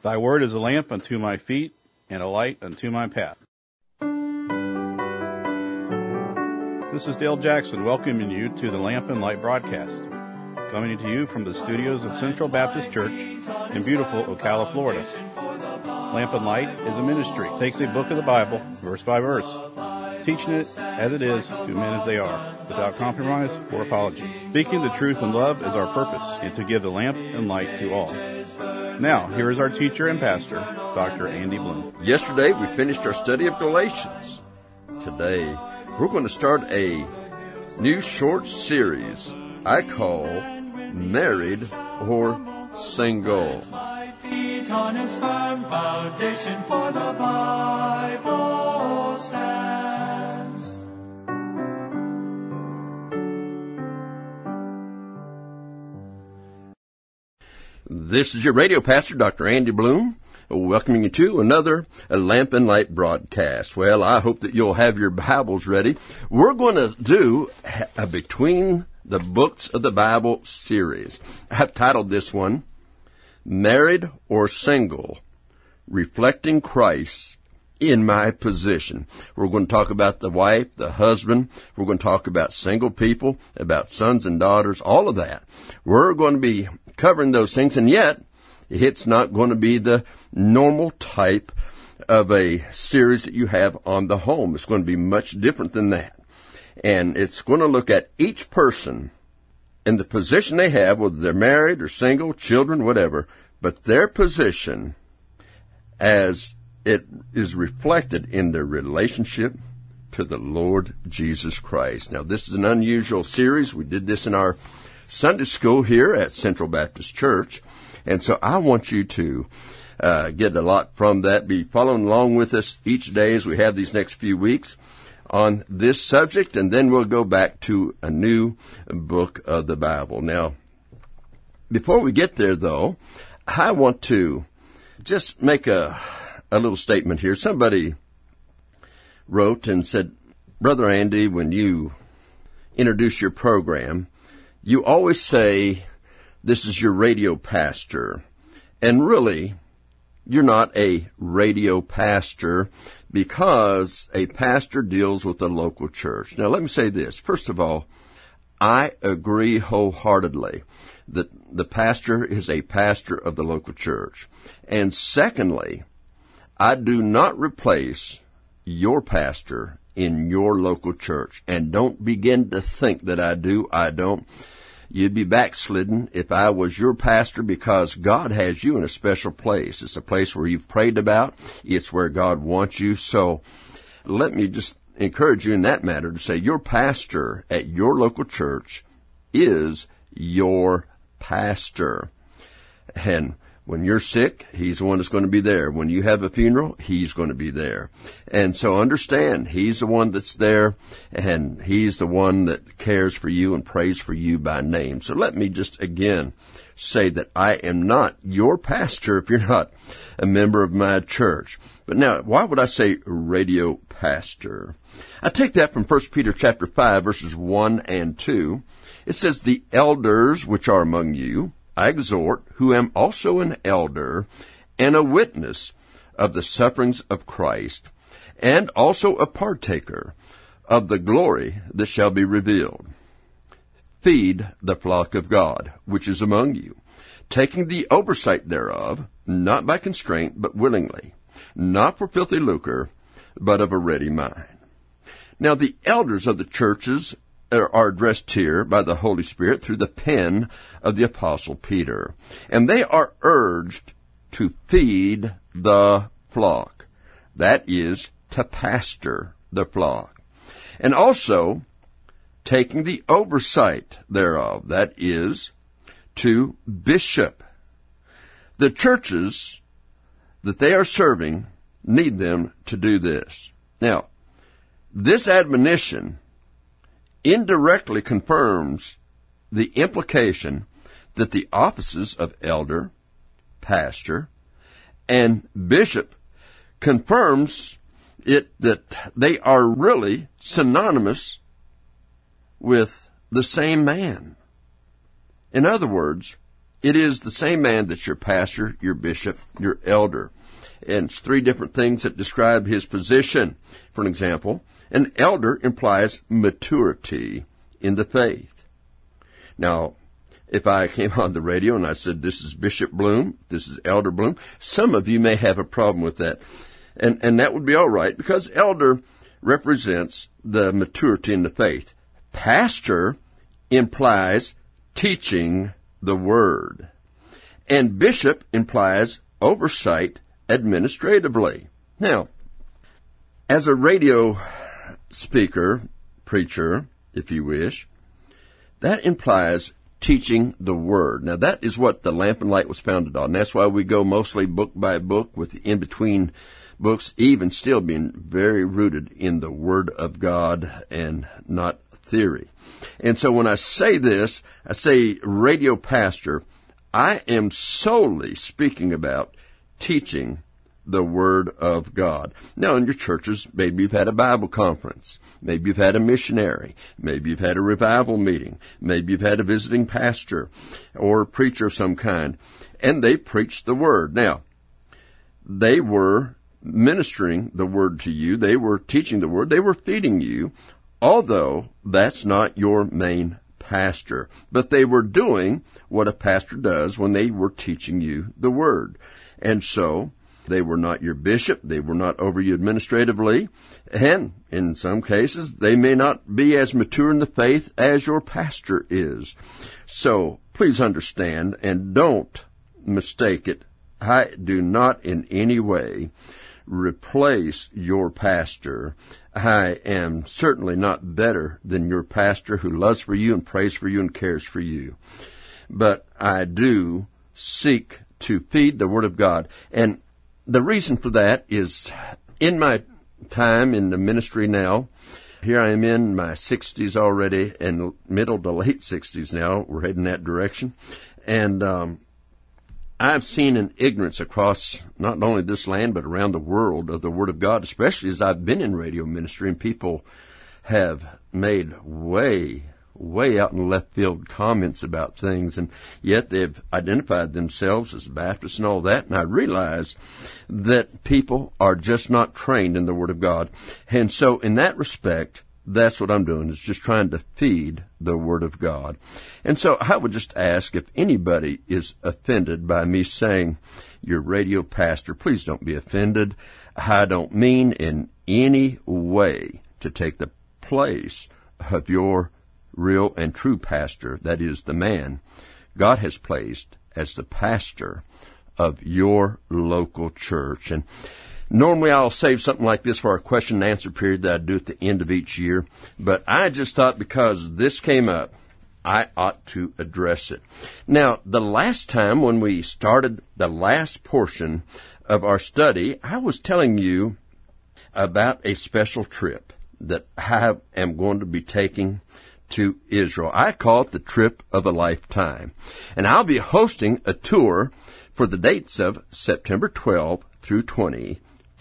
Thy word is a lamp unto my feet and a light unto my path. This is Dale Jackson welcoming you to the Lamp and Light broadcast, coming to you from the studios of Central Baptist Church in beautiful Ocala, Florida. Lamp and Light is a ministry. It takes a book of the Bible, verse by verse, teaching it as it is to men as they are, without compromise or apology. Speaking the truth in love is our purpose, and to give the lamp and light to all. Now, here is our teacher and pastor, Dr. Andy Bloom. Yesterday, we finished our study of Galatians. Today, we're going to start a new short series I call Married or Single. My feet on his firm foundation, for the Bible stands. This is your radio pastor, Dr. Andy Bloom, welcoming you to another Lamp and Light broadcast. Well, I hope that you'll have your Bibles ready. We're going to do a Between the Books of the Bible series. I've titled this one, Married or Single, Reflecting Christ in My Position. We're going to talk about the wife, the husband. We're going to talk about single people, about sons and daughters, all of that. We're going to be covering those things, and yet it's not going to be the normal type of a series that you have on the home. It's going to be much different than that. And it's going to look at each person and the position they have, whether they're married or single, children, whatever, but their position as it is reflected in their relationship to the Lord Jesus Christ. Now, this is an unusual series. We did this in our Sunday school here at Central Baptist Church. And so I want you to get a lot from that. Be following along with us each day as we have these next few weeks on this subject. And then we'll go back to a new book of the Bible. Now, before we get there, though, I want to just make a little statement here. Somebody wrote and said, Brother Andy, when you introduce your program, you always say, this is your radio pastor. And really, you're not a radio pastor because a pastor deals with a local church. Now, let me say this. First of all, I agree wholeheartedly that the pastor is a pastor of the local church. And secondly, I do not replace your pastor in your local church. And don't begin to think that I do. I don't. You'd be backslidden if I was your pastor, because God has you in a special place. It's a place where you've prayed about. It's where God wants you. So let me just encourage you in that matter to say your pastor at your local church is your pastor. And when you're sick, he's the one that's going to be there. When you have a funeral, he's going to be there. And so understand, he's the one that's there, and he's the one that cares for you and prays for you by name. So let me just again say that I am not your pastor if you're not a member of my church. But now, why would I say radio pastor? I take that from 1 Peter chapter 5, verses 1 and 2. It says, the elders which are among you, I exhort, who am also an elder and a witness of the sufferings of Christ, and also a partaker of the glory that shall be revealed. Feed the flock of God, which is among you, taking the oversight thereof, not by constraint, but willingly, not for filthy lucre, but of a ready mind. Now the elders of the churches are addressed here by the Holy Spirit through the pen of the Apostle Peter. And they are urged to feed the flock. That is, to pastor the flock. And also, taking the oversight thereof. That is, to bishop. The churches that they are serving need them to do this. Now, this admonition indirectly confirms the implication that the offices of elder, pastor, and bishop confirms it that they are really synonymous with the same man. In other words, It is the same man that's your pastor, your bishop, your elder. And it's three different things that describe his position. For an example, an elder implies maturity in the faith. Now, if I came on the radio and I said, this is Bishop Bloom, this is Elder Bloom, some of you may have a problem with that. And that would be all right, because elder represents the maturity in the faith. Pastor implies teaching the word. And bishop implies oversight administratively. Now, as a radio speaker, preacher, if you wish, that implies teaching the word. Now, that is what the Lamp and Light was founded on. That's why we go mostly book by book, with the in-between books even still being very rooted in the Word of God and not theory. And so when I say this, I say radio pastor, I am solely speaking about teaching the Word of God. Now, in your churches, maybe you've had a Bible conference. Maybe you've had a missionary. Maybe you've had a revival meeting. Maybe you've had a visiting pastor or a preacher of some kind, and they preached the Word. Now, they were ministering the Word to you. They were teaching the Word. They were feeding you, although that's not your main pastor. But they were doing what a pastor does when they were teaching you the Word. And so they were not your bishop. They were not over you administratively. And in some cases, they may not be as mature in the faith as your pastor is. So please understand and don't mistake it. I do not in any way replace your pastor. I am certainly not better than your pastor who loves for you and prays for you and cares for you. But I do seek to feed the Word of God. And the reason for that is, in my time in the ministry now, here I am in my 60s already, and middle to late 60s now. We're heading that direction. And I've seen an ignorance across not only this land but around the world of the Word of God, especially as I've been in radio ministry, and people have made way out in left field comments about things, and yet they've identified themselves as Baptists and all that, and I realize that people are just not trained in the Word of God. And so in that respect, that's what I'm doing, is just trying to feed the Word of God. And so I would just ask, if anybody is offended by me saying your radio pastor, please don't be offended. I don't mean in any way to take the place of your real and true pastor, that is, the man God has placed as the pastor of your local church. And normally I'll save something like this for our question and answer period that I do at the end of each year, but I just thought because this came up, I ought to address it. Now, the last time when we started the last portion of our study, I was telling you about a special trip that I am going to be taking to Israel. I call it the trip of a lifetime. And I'll be hosting a tour for the dates of September 12 through 20,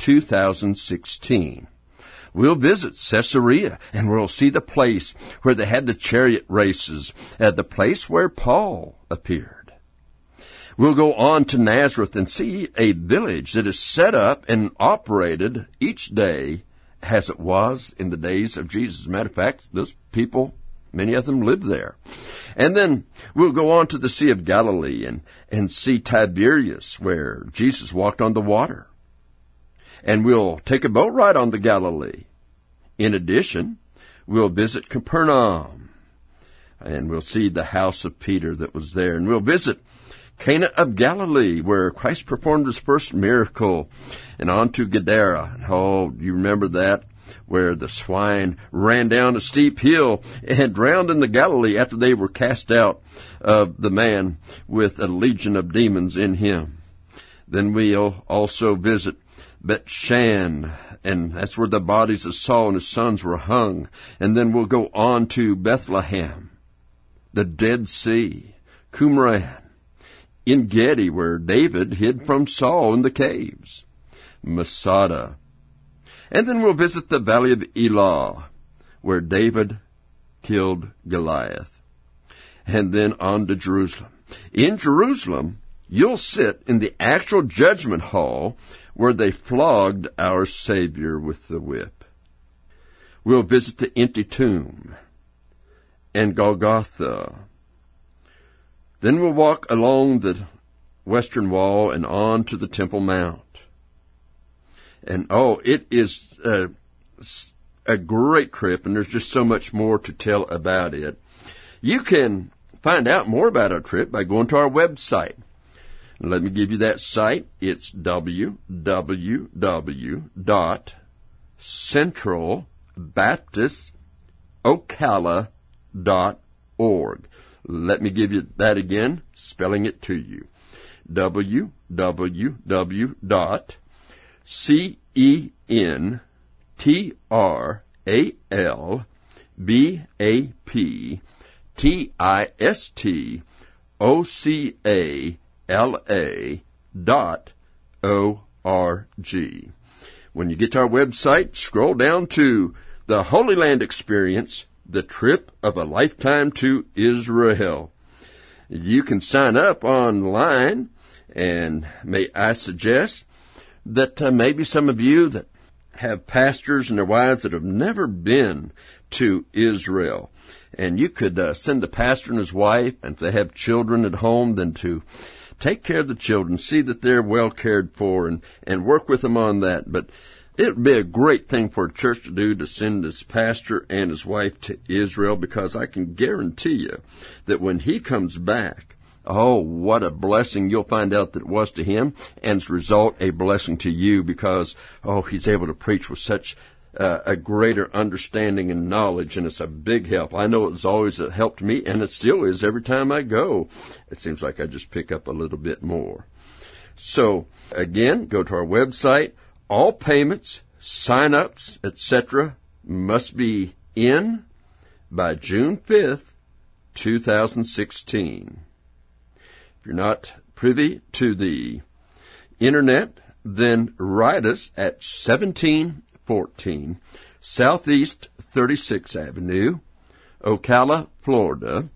2016. We'll visit Caesarea, and we'll see the place where they had the chariot races, the place where Paul appeared. We'll go on to Nazareth and see a village that is set up and operated each day as it was in the days of Jesus. As a matter of fact, those people, many of them lived there. And then we'll go on to the Sea of Galilee and see Tiberias, where Jesus walked on the water. And we'll take a boat ride on the Galilee. In addition, we'll visit Capernaum, and we'll see the house of Peter that was there. And we'll visit Cana of Galilee, where Christ performed his first miracle, and on to Gadara. Oh, you remember that? Where the swine ran down a steep hill and drowned in the Galilee after they were cast out of the man with a legion of demons in him. Then we'll also visit Bethshan, and that's where the bodies of Saul and his sons were hung. And then we'll go on to Bethlehem, the Dead Sea, Qumran, En Gedi, where David hid from Saul in the caves, Masada. And then we'll visit the Valley of Elah, where David killed Goliath. And then on to Jerusalem. In Jerusalem, you'll sit in the actual judgment hall where they flogged our Savior with the whip. We'll visit the empty tomb and Golgotha. Then we'll walk along the western wall and on to the Temple Mount. And it is a great trip, and there's just so much more to tell about it. You can find out more about our trip by going to our website. Let me give you that site. It's www.centralbaptistocala.org. Let me give you that again, spelling it to you. www.centralbaptistocala.org. When you get to our website, scroll down to the Holy Land Experience, the trip of a lifetime to Israel. You can sign up online, and may I suggest that maybe some of you that have pastors and their wives that have never been to Israel, and you could send a pastor and his wife, and if they have children at home, then to take care of the children, see that they're well cared for, and work with them on that. But it would be a great thing for a church to do, to send this pastor and his wife to Israel, because I can guarantee you that when he comes back, what a blessing you'll find out that it was to him, and as a result, a blessing to you, because, he's able to preach with such a greater understanding and knowledge, and it's a big help. I know it was always a help to me, and it still is every time I go. It seems like I just pick up a little bit more. So, again, go to our website. All payments, sign-ups, etc. must be in by June 5th, 2016. If you're not privy to the Internet, then write us at 1714 Southeast 36th Avenue, Ocala, Florida,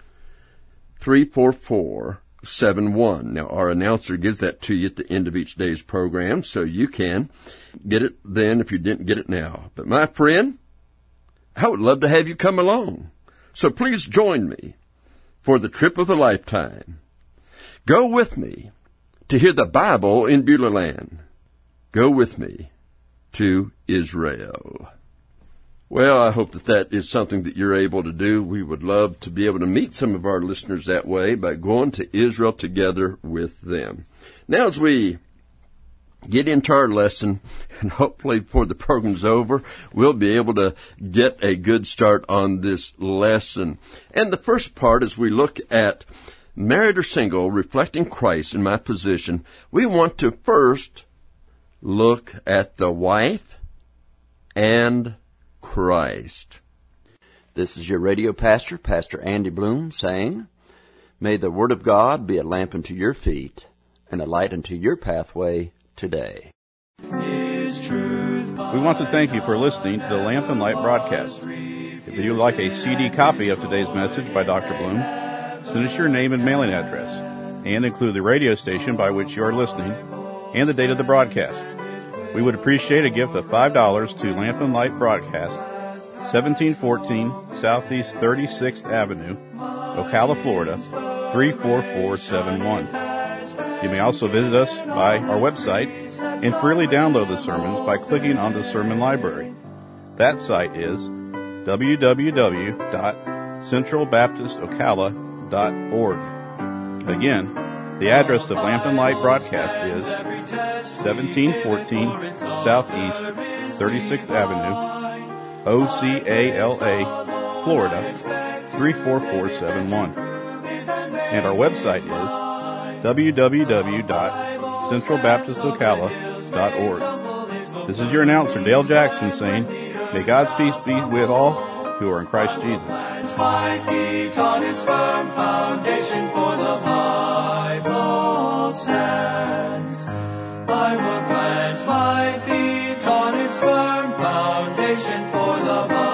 34471. Now, our announcer gives that to you at the end of each day's program, so you can get it then if you didn't get it now. But my friend, I would love to have you come along. So please join me for the trip of a lifetime. Go with me to hear the Bible in Beulah Land. Go with me to Israel. Well, I hope that is something that you're able to do. We would love to be able to meet some of our listeners that way by going to Israel together with them. Now, as we get into our lesson, and hopefully before the program's over, we'll be able to get a good start on this lesson. And the first part, as we look at married or single, reflecting Christ in my position, we want to first look at the wife and Christ. This is your radio pastor, Pastor Andy Bloom, saying, may the Word of God be a lamp unto your feet and a light unto your pathway today. We want to thank you for listening to the Lamp and Light broadcast. If you would like a CD copy of today's message by Dr. Bloom, send us your name and mailing address, and include the radio station by which you are listening and the date of the broadcast. We would appreciate a gift of $5 to Lamp and Light Broadcast, 1714 Southeast 36th Avenue, Ocala, Florida, 34471. You may also visit us by our website and freely download the sermons by clicking on the sermon library. That site is www.centralbaptistocala.org. Again, the address of Lamp and Light Broadcast is 1714 Southeast 36th Avenue, Ocala, Florida, 34471. And our website is www.centralbaptistocala.org. This is your announcer, Dale Jackson, saying, may God's peace be with all who are in Christ Jesus. My feet on his firm foundation, for the Bible stands. I will plant my feet on its firm foundation, for the Bible